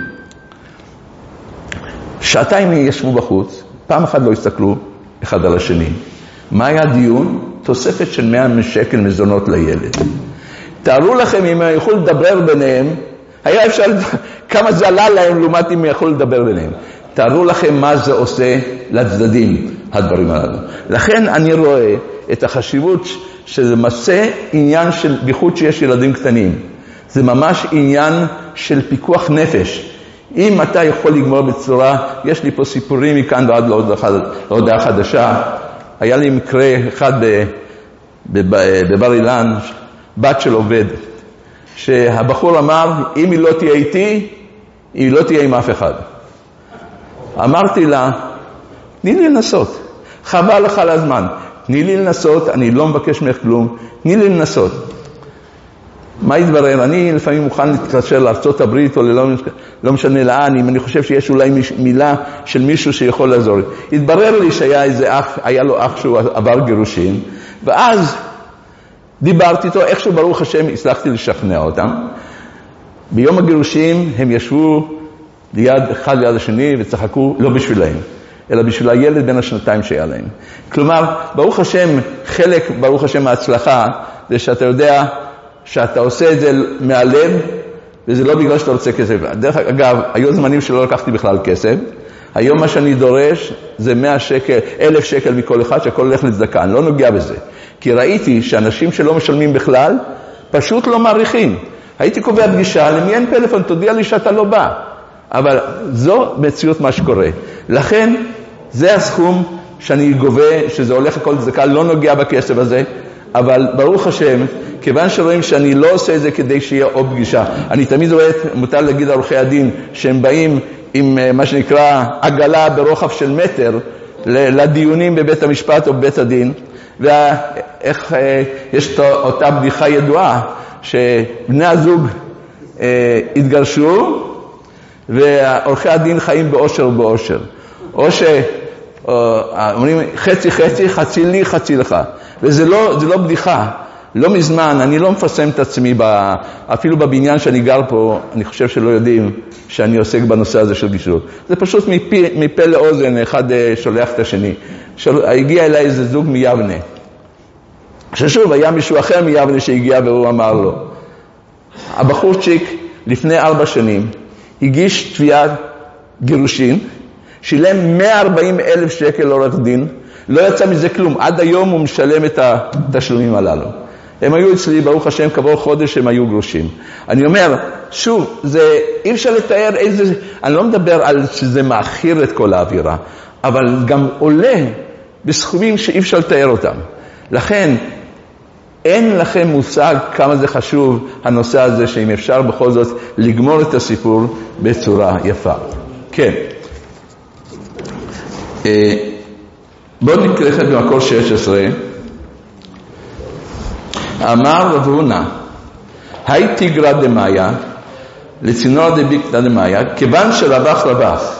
2 שעתיים ישבו בחוץ, פעם אחת לא הסתכלו אחד על השני. מה היה דיון? תוספת של 100 שקל מזונות לילד. תארו לכם אם הם יכולו לדבר ביניהם, היה אפשר, כמה זה עלה להם לעומת אם הם יכולו לדבר ביניהם. תארו לכם מה זה עושה לצדדים, הדברים הללו. לכן אני רואה את החשיבות שזה מעשה עניין של, בייחוד שיש ילדים קטנים. זה ממש עניין של פיקוח נפש. אם אתה יכול לגמור בצורה, יש לי פה סיפורים מכאן ועד להודעה חדשה. היה לי מקרה אחד בבר אילן, בת של עובד, שהבחור אמר, אם היא לא תהיה איתי, היא לא תהיה עם אף אחד. אמרתי לה, תני לי לנסות, חבל לך על הזמן, תני לי לנסות, אני לא מבקש ממך כלום, תני לי לנסות. מה יתברר? אני לפעמים מוכן להתקשר לארצות הברית או לא משנה לאן, אם אני חושב שיש אולי מילה של מישהו שיכול לעזור. התברר לי שהיה איזה אח, היה לו אח שהוא עבר גירושים, ואז דיברתי איתו, איכשהו ברוך השם הצלחתי לשכנע אותם. ביום הגירושים הם ישבו אחד ליד השני וצחקו לא בשבילהם, אלא בשביל הילד בין 2 שהיה להם. כלומר, ברוך השם, חלק, ברוך השם, ההצלחה, זה שאתה יודע שאתה עושה את זה מהלב, וזה לא בגלל שאתה רוצה כסף. דרך אגב, היו זמנים שלא לקחתי בכלל כסף. היום מה שאני דורש זה 100 שקל, 1,000 שקל מכל אחד, שהכל הולך לצדקה. אני לא נוגע בזה. כי ראיתי שאנשים שלא משלמים בכלל, פשוט לא מעריכים. הייתי קובע פגישה, למי אין פלאפון, תודיע לי שאתה לא בא. אבל זו מציאות מה שקורה. לכן, זה הסכום שאני גובה, שזה הולך לכל צדקה, לא נוגע בכסף הזה, אבל ברוך השם, כיוון שרואים שאני לא עושה את זה כדי שיהיה עוד פגישה. אני תמיד רואה, מותר להגיד על עורכי הדין, שהם באים עם מה שנקרא עגלה ברוחב של מטר, לדיונים בבית המשפט או בבית הדין, ואיך יש אותה בדיחה ידועה, שבני הזוג התגרשו, ועורכי הדין חיים באושר ובאושר. או שאומרים חצי חצי, חצי לי, חצי לך. וזה לא בדיחה. לא מזמן, אני לא מפרסם את עצמי, אפילו בבניין שאני גר פה, אני חושב שלא יודעים שאני עוסק בנושא הזה של גישור. זה פשוט מפה לאוזן, אחד שולח את השני. הגיע אליי איזה זוג מיבנה. ששוב, היה מישהו אחר מיבנה שהגיע והוא אמר לו, הבחורצ'יק לפני 4 שנים הגיש תביעת גירושין, שילם 140,000 שקל לעורך דין, לא יצא מזה כלום. עד היום הוא משלם את התשלומים הללו. הם היו אצלי, ברוך השם, כעבור חודש הם היו גרושים. אני אומר, שוב, אי אפשר לתאר איזה, אני לא מדבר על שזה מאחיר את כל האווירה, אבל גם עולה בסכומים שאי אפשר לתאר אותם. לכן, אין לכם מושג כמה זה חשוב הנושא הזה, שאם אפשר בכל זאת לגמור את הסיפור בצורה יפה. כן. בואו נקרא במקור 16. אמר רב הונא, היי תיגרא דמאיה לצינור דביקתא דמאיה, כיוון שרווח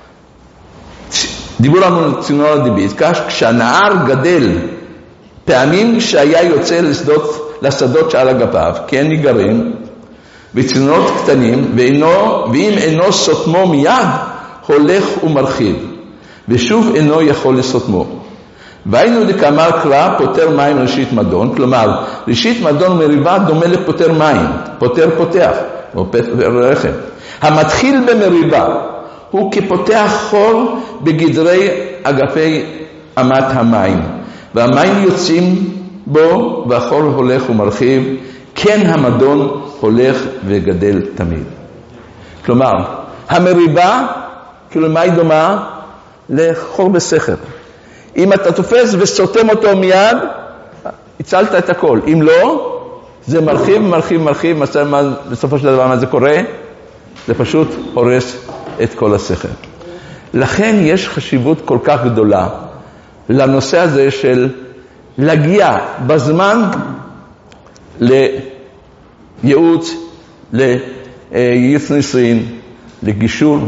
דיבור על צינור דביקתא, כשהנהר גדל פעמים שהיה יוצא לשדות שעל אגפיו, כי אין ניגרים וצינורות קטנים, ואם אינו סותמו מיד הולך ומרחיב, ושוב אינו יכול לסותמו. והיינו דקאמר קרא פותר מים ראשית מדון, כלומר ראשית מדון מריבה דומה לפותר מים, פותר פותח או רחם. המתחיל במריבה הוא כפותח חור בגדרי אגפי אמת המים, והמים יוצאים בו והחור הולך ומרחיב, כן המדון הולך וגדל תמיד. כלומר, המריבה, כאילו מה היא דומה? לחור בסכר. אם אתה תופס וסותם אותו מיד, הצלת את הכל. אם לא, זה מרחיב, מרחיב, מרחיב, בסופו של דבר מה זה קורה? זה פשוט הורס את כל הסכר. לכן יש חשיבות כל כך גדולה לנושא הזה של להגיע בזמן לייעוץ, לייעוץ נישואין, לגישור.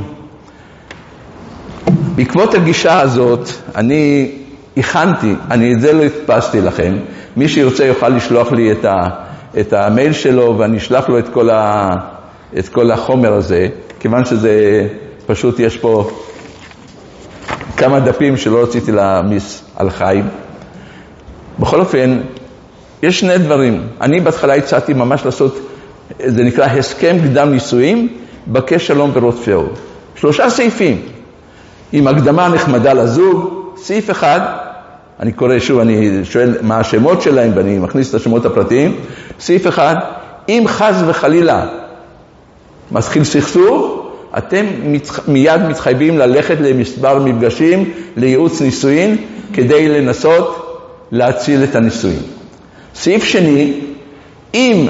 בעקבות הגישה הזאת, אני הכנתי, את זה לא הדפסתי לכם. מי שירצה יוכל לשלוח לי את המייל שלו, ואני אשלח לו את כל החומר הזה, כיוון שזה פשוט יש פה כמה דפים שלא רציתי להעמיס על חיים. בכל אופן, יש 2 דברים. אני בהתחלה הצעתי ממש לעשות, זה נקרא הסכם קדם נישואים, בקש שלום ורודפהו. 3 סעיפים. עם הקדמה נחמדה לזוג, סעיף 1, אני קורא שוב, אני שואל מה השמות שלהם, ואני מכניס את השמות הפרטיים. סעיף 1, אם חס וחלילה מתחיל סכסוך, אתם מיד מתחייבים ללכת למספר מפגשים לייעוץ נישואין, כדי לנסות להציל את הנישואין. סעיף שני, אם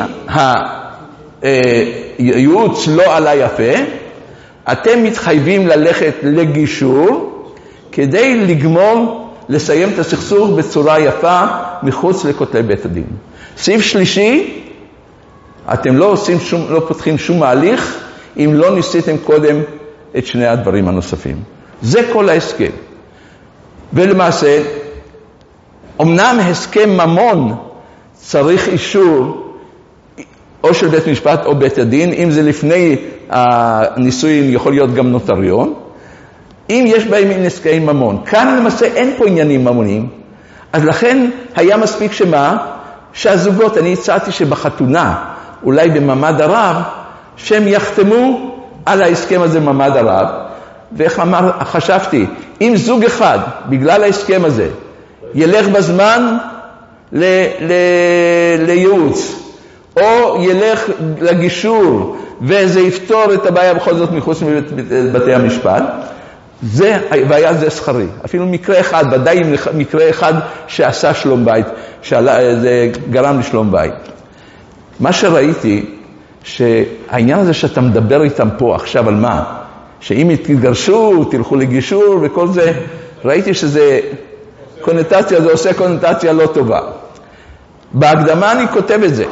הייעוץ לא עלה יפה, אתם מתחייבים ללכת לגישור, כדי לסיים את הסכסוך בצורה יפה מחוץ לכותלי בית הדין. סעיף שלישי, אתם לא פותחים שום מהליך, אם לא ניסיתם קודם את 2 הדברים הנוספים. זה כל ההסכם. ולמעשה, אמנם הסכם ממון צריך אישור, או של בית משפט או בית הדין, אם זה לפני הנישואין יכול להיות גם נוטריון, אם יש בהם הסכמי ממון. כאן למעשה אין פה עניינים ממונים, אז לכן היה מספיק שהזוגות, אני הצעתי שבחתונה, אולי במעמד הרב, שהם יחתמו על ההסכם הזה במעמד הרב, ואיך חשבתי, אם זוג אחד, בגלל ההסכם הזה, ילך בזמן לייעוץ, או ילך לגישור, וזה יפתור את הבעיה בכל זאת מחוץ מבתי המשפט, והיה זה שכרי. אפילו מקרה אחד, ודאי מקרה אחד שעשה שלום בית, שזה גרם לשלום בית. מה שראיתי, שהעניין הזה שאתה מדבר איתם פה עכשיו על מה? שאם תתגרשו, תלכו לגישור וכל זה, ראיתי שזה קונוטציה, זה עושה קונוטציה לא טובה. בהקדמה אני כותב את זה.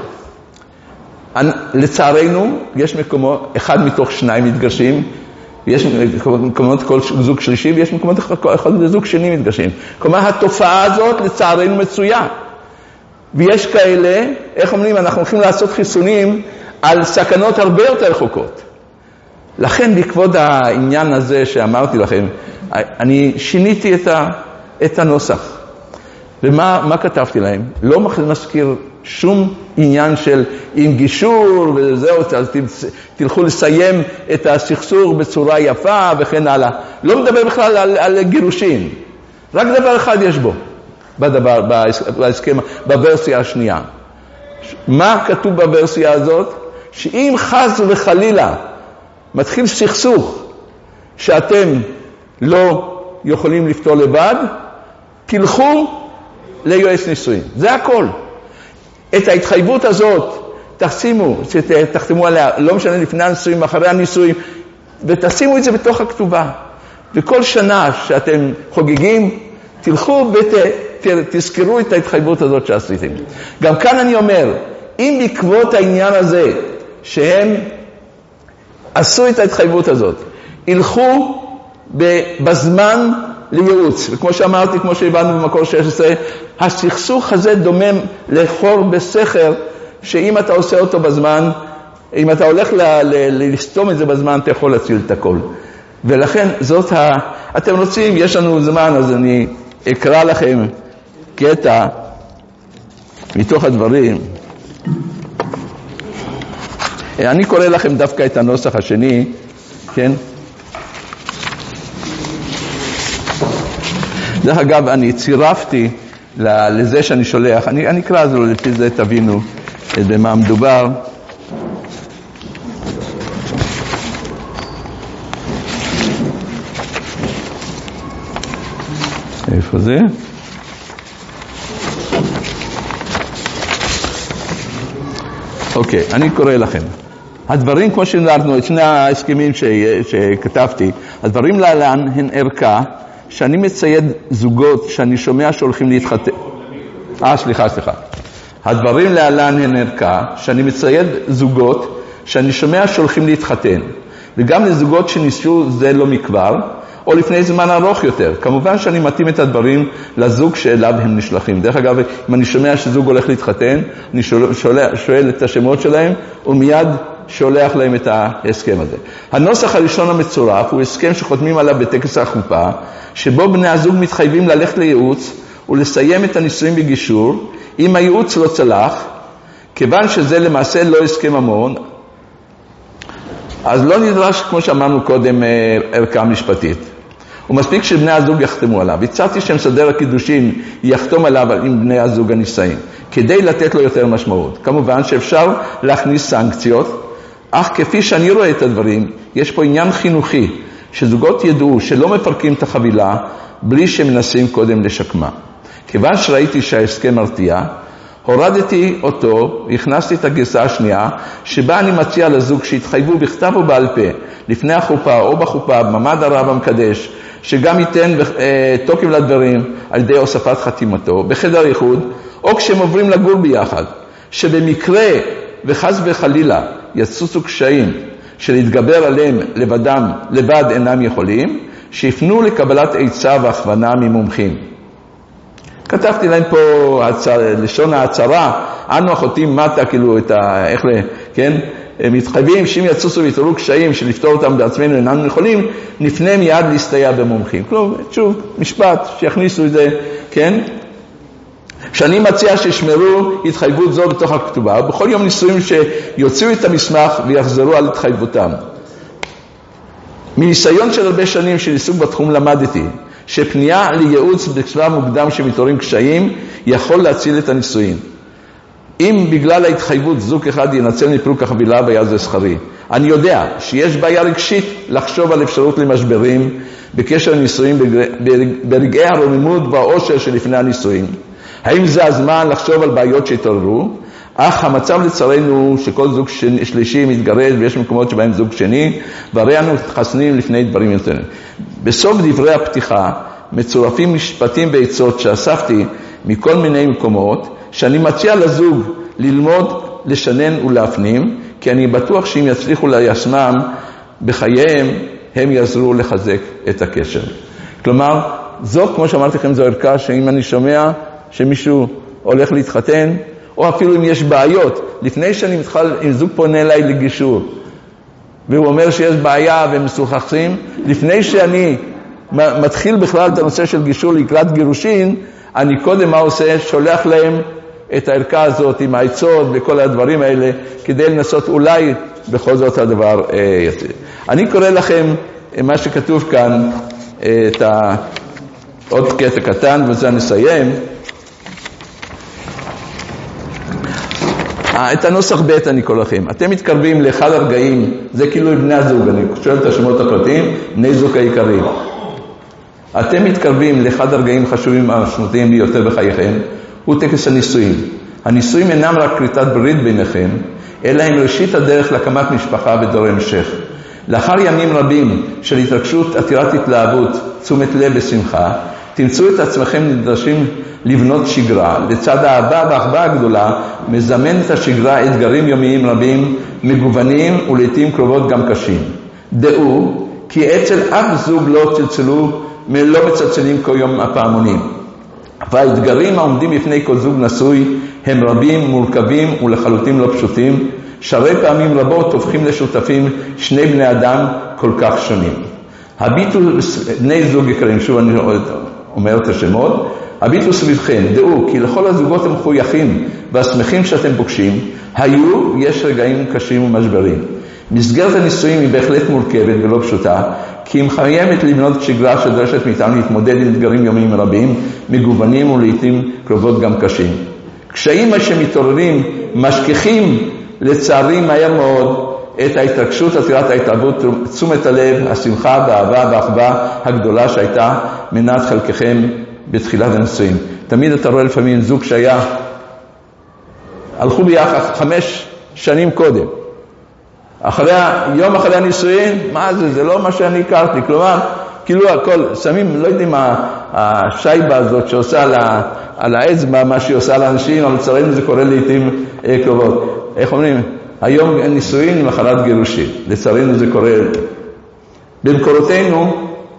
לצערנו, יש מקומות, אחד מתוך שניים מתגרשים, יש מקומות כל זוג שלישי, ויש מקומות אחד זוג שני מתגרשים. כלומר, התופעה הזאת לצערנו מצויה. ויש כאלה, איך אומרים, אנחנו הולכים לעשות חיסונים על סכנות הרבה יותר רחוקות. לכן, בעקבות העניין הזה שאמרתי לכם, אני שיניתי את הנוסח. ומה כתבתי להם? לא מזכיר שום עניין של עם גישור וזהו, תלכו לסיים את הסכסוך בצורה יפה וכן הלאה. לא מדבר בכלל על גירושין. רק דבר אחד יש בו, בהסכם, בוורסיה השנייה. מה כתוב בוורסיה הזאת? שאם חס וחלילה מתחיל סכסוך שאתם לא יכולים לפתור לבד, תלכו ליועץ נישואים. זה הכל. את ההתחייבות הזאת תחתמו עליה, לא משנה לפני הנישואים, אחרי הנישואים, ותשימו את זה בתוך הכתובה. וכל שנה שאתם חוגגים, תלכו ותזכרו את ההתחייבות הזאת שעשיתם. גם כאן אני אומר, אם בעקבות העניין הזה, שהם עשו את ההתחייבות הזאת, ילכו בזמן לייעוץ. וכמו שאמרתי, כמו שהבנו במקור 16, הסכסוך הזה דומם לחור בסכר, שאם אתה עושה אותו בזמן, אם אתה הולך לסתום את זה בזמן, אתה יכול להציל את הכל. ולכן אתם רוצים, יש לנו זמן, אז אני אקרא לכם קטע מתוך הדברים. אני קורא לכם דווקא את הנוסח השני, כן? דרך אגב, אני צירפתי לזה שאני שולח, אני אקרא אז לפי זה תבינו במה מדובר. איפה זה? אוקיי, אני קורא לכם. הדברים, כמו שנדרנו, את שני ההסכמים שכתבתי, הדברים להלן הן ערכה, שאני מצייד זוגות שאני שומע שהולכים להתחתן. סליחה. הדברים להלן הן ערכה, שאני מצייד זוגות שאני שומע שהולכים להתחתן. וגם לזוגות שניסו זה לא מכבר, או לפני זמן ארוך יותר. כמובן שאני מתאים את הדברים לזוג שאליו הם נשלחים. דרך אגב, אם אני שומע שזוג הולך להתחתן, אני שואל את השמות שלהם, ומיד שולח להם את ההסכם הזה. הנוסח הראשון המצורף הוא הסכם שחותמים עליו בטקס החופה, שבו בני הזוג מתחייבים ללכת לייעוץ ולסיים את הנישואים בגישור. אם הייעוץ לא צלח, כיוון שזה למעשה לא הסכם ממון, אז לא נדרש, כמו שאמרנו קודם, ערכה משפטית. ומספיק שבני הזוג יחתמו עליו. הצעתי שמסדר הקידושין יחתום עליו עם בני הזוג הנישאים, כדי לתת לו יותר משמעות. כמובן שאפשר להכניס סנקציות, אך כפי שאני רואה את הדברים, יש פה עניין חינוכי, שזוגות ידעו שלא מפרקים את החבילה, בלי שמנסים קודם לשקמה. כיוון שראיתי שההסכם מרתיע, הורדתי אותו, הכנסתי את הגרסה השנייה, שבה אני מציע לזוג שהתחייבו בכתב או בעל פה, לפני החופה או בחופה, במעמד הרב המקדש, שגם ייתן תוקף לדברים על ידי הוספת חתימתו, בחדר ייחוד, או כשהם עוברים לגור ביחד, שבמקרה וחס וחלילה יצוצו קשיים שלהתגבר עליהם לבד אינם יכולים, שיפנו לקבלת עצה והכוונה ממומחים. כתבתי להם פה לשון ההצהרה, אנו החוטאים מטה, כאילו איך כן? הם מתחייבים שאם יצוצו ויתעוררו קשיים שלפתור אותם בעצמנו איננו יכולים, נפנה מיד להסתייע במומחים. כלומר, שוב, משפט שיכניסו את זה, כן? שאני מציע שישמרו התחייבות זו בתוך הכתובה, בכל יום נישואים שיוציאו את המסמך ויחזרו על התחייבותם. מניסיון של הרבה שנים של עיסוק בתחום למדתי, שפנייה לייעוץ בשלב מוקדם שמתעוררים קשיים יכול להציל את הנישואים. אם בגלל ההתחייבות זוג אחד ינצל מפרוק החבילה והיה זה שכרי. אני יודע שיש בעיה רגשית לחשוב על אפשרות למשברים בקשר לנישואים ברגעי הרוממות והאושר שלפני הנישואים. האם זה הזמן לחשוב על בעיות שהתעוררו? אך המצב לצערנו שכל זוג שלישי מתגרש ויש מקומות שבהם זוג שני, והרי אנו מתחסנים לפני דברים יותר. בסוף דברי הפתיחה מצורפים משפטים ועצות שאספתי מכל מיני מקומות, שאני מציע לזוג ללמוד, לשנן ולהפנים, כי אני בטוח שאם יצליחו ליישמם בחייהם, הם יעזרו לחזק את הקשר. כלומר, זו, כמו שאמרתי לכם, זו ערכה שאם אני שומע שמישהו הולך להתחתן, או אפילו אם יש בעיות, לפני שאני מתחיל, אם זוג פונה אליי לגישור, והוא אומר שיש בעיה והם מסוכסים, לפני שאני מתחיל בכלל את הנושא של גישור לקראת גירושין, אני קודם מה עושה? שולח להם את הערכה הזאת עם העצות וכל הדברים האלה, כדי לנסות אולי בכל זאת הדבר יצא. אני קורא לכם מה שכתוב כאן, עוד קטע קטן, וזה נסיים. את הנוסח ב' אני קורא לכם. אתם מתקרבים לאחד הרגעים, זה כאילו בני הזוג, אני שואל את השמות הפרטיים, בני זוג העיקריים. אתם מתקרבים לאחד הרגעים חשובים המשמעותיים ביותר בחייכם, הוא טקס הנישואים. הנישואים אינם רק כריתת ברית ביניכם, אלא הם ראשית הדרך להקמת משפחה ודור המשך. לאחר ימים רבים של התרגשות עתירת התלהבות, תשומת לב ושמחה, תמצאו את עצמכם נדרשים לבנות שגרה. לצד האהבה והאחווה הגדולה, מזמן את השגרה אתגרים יומיים רבים, מגוונים ולעתים קרובות גם קשים. דעו כי אצל אף זוג לא צלצלו, לא מצלצלים כל יום הפעמונים. והאתגרים העומדים בפני כל זוג נשוי הם רבים, מורכבים ולחלוטין לא פשוטים, שהרי פעמים רבות הופכים לשותפים שני בני אדם כל כך שונים. הביטו בני זוג יקרים, שוב אני אומר את השמות, הביטו סביבכם, דעו כי לכל הזוגות המחויכים והשמחים שאתם פוגשים, יש רגעים קשים ומשברים. מסגרת הנישואים היא בהחלט מורכבת ולא פשוטה, כי היא חייבת לבנות שגרה שדרשת מאיתנו להתמודד עם אתגרים יומיים רבים, מגוונים ולעיתים קרובות גם קשים. קשיים שמתעוררים משכיחים לצערי מהר מאוד את ההתרגשות, עתירת ההתלהבות, תשומת הלב, השמחה והאהבה והאחווה הגדולה שהייתה מנת חלקכם בתחילת הנישואים. תמיד אתה רואה לפעמים זוג שהיה, הלכו ביחד 5 שנים קודם. יום אחרי הנישואין, מה זה? זה לא מה שאני הכרתי. כלומר, כאילו הכל, שמים, לא יודעים השייבה הזאת שעושה על האצבע, מה שהיא עושה לאנשים, אבל לצערנו זה קורה לעתים קרובות. איך אומרים? היום נישואין מחלת גירושין. לצערנו זה קורה. במקורותינו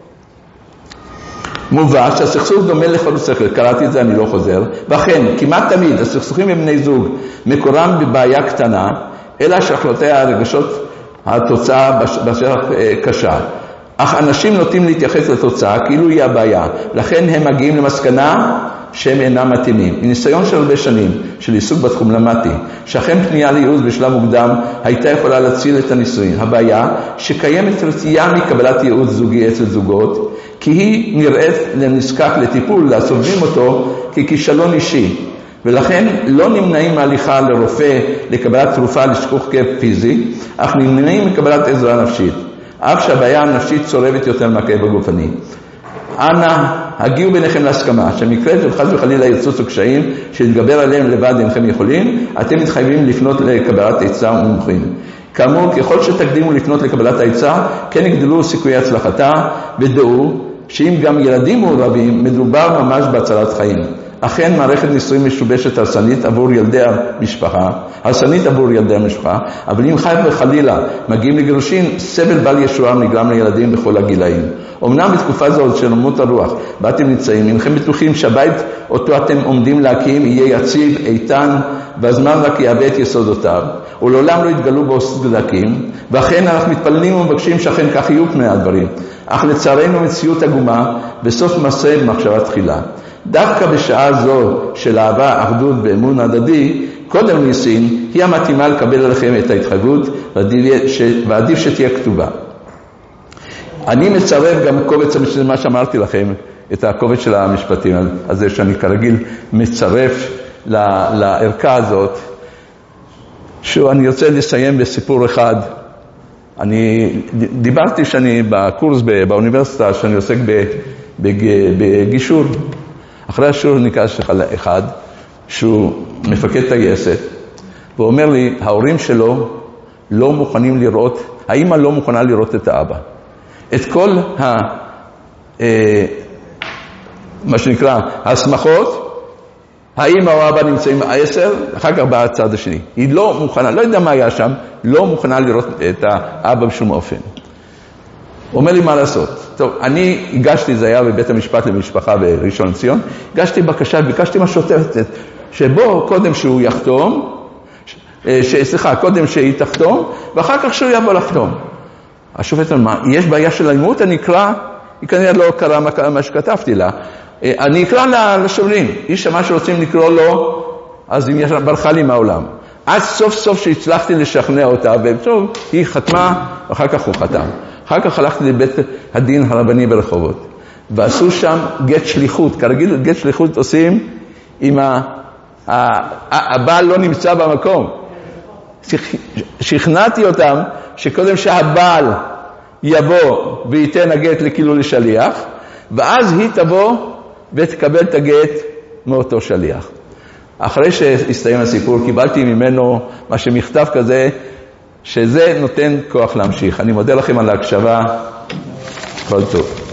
מובא שהסכסוך דומה לכל שכל, קראתי את זה, אני לא חוזר. ואכן, כמעט תמיד הסכסוכים עם בני זוג מקורם בבעיה קטנה, אלא שהחלטיה הרגשות התוצאה בשטח קשה. אך אנשים נוטים להתייחס לתוצאה כאילו היא הבעיה. לכן הם מגיעים למסקנה שהם אינם מתאימים. מניסיון של הרבה שנים של עיסוק בתחום למדתי, שאכן פנייה לייעוץ בשלב מוקדם הייתה יכולה להציל את הנישואים. הבעיה שקיימת רתיעה מקבלת ייעוץ זוגי אצל זוגות, כי היא נראית לנזקק לטיפול, לסובבים אותו ככישלון אישי. ולכן לא נמנעים מהליכה לרופא לקבלת תרופה לשכוך כאב פיזי, אך נמנעים מקבלת עזרה נפשית, אף שהבעיה הנפשית צורבת יותר מהכאב הגופני. אנא, הגיעו ביניכם להסכמה, שמקרה של חס וחלילה יצוצו קשיים, שהתגבר עליהם לבד אינכם יכולים, אתם מתחייבים לפנות לקבלת עצה ומומחים. כאמור, ככל שתקדימו לפנות לקבלת העצה, כן יגדלו סיכויי הצלחתה, ודעו שאם גם ילדים מעורבים, מדובר ממש בהצלת חיים. אכן מערכת נישואים משובשת הרסנית עבור ילדי המשפחה, אבל אם חי וחלילה מגיעים לגירושין, סבל בל ישועה נגרם לילדים בכל הגילאים. אמנם בתקופה זו של עמות הרוח, באתם נמצאים, אינכם בטוחים שהבית אותו אתם עומדים להקים יהיה יציב, איתן, והזמן רק יהווה את יסודותיו, ולעולם לא יתגלו בו סדקים, ואכן אנחנו מתפללים ומבקשים שאכן כך יהיו פני הדברים. אך לצערנו מציאות עגומה, בסוף מעשה במחשבה תחילה. דווקא בשעה זו של אהבה, אחדות ואמון הדדי, קודם ניסין, היא המתאימה לקבל עליכם את ההתחייבות, ועדיף שתהיה כתובה. אני מצרף גם קובץ של מה שאמרתי לכם, את הקובץ של המשפטים הזה שאני כרגיל מצרף לערכה הזאת, אני רוצה לסיים בסיפור אחד. אני דיברתי שאני בקורס באוניברסיטה, שאני עוסק בגישור. אחרי השיעור ניגש אחד, שהוא מפקד טייסת, והוא אומר לי, ההורים שלו לא מוכנים לראות, האמא לא מוכנה לראות את האבא. את כל מה שנקרא, הסמכות, האמא או האבא נמצאים 10, אחר כך בא הצד השני. היא לא מוכנה, לא יודע מה היה שם, לא מוכנה לראות את האבא בשום אופן. הוא אומר לי מה לעשות. טוב, אני הגשתי, זה היה בבית המשפט למשפחה בראשון לציון, הגשתי בקשה, ביקשתי מהשוטר, שבו קודם שהוא יחתום, קודם שהיא תחתום, ואחר כך שהוא יבוא לחתום. השופט אומר, יש בעיה של אלימות, אני אקרא, היא כנראה לא קרא מה שכתבתי לה, אני אקרא לשוטרים, היא שמעה שרוצים לקרוא לו, אז היא ברחה לי מהעולם. עד סוף סוף שהצלחתי לשכנע אותה, ובסוף היא חתמה, ואחר כך הוא חתם. אחר כך הלכתי לבית הדין הרבני ברחובות, ועשו שם גט שליחות. כרגיל גט שליחות עושים אם הבעל לא נמצא במקום. שכנעתי אותם שקודם שהבעל יבוא וייתן הגט לכאילו לשליח, ואז היא תבוא ותקבל את הגט מאותו שליח. אחרי שהסתיים הסיפור, קיבלתי ממנו מה שמכתב כזה, שזה נותן כוח להמשיך. אני מודה לכם על ההקשבה. כל טוב.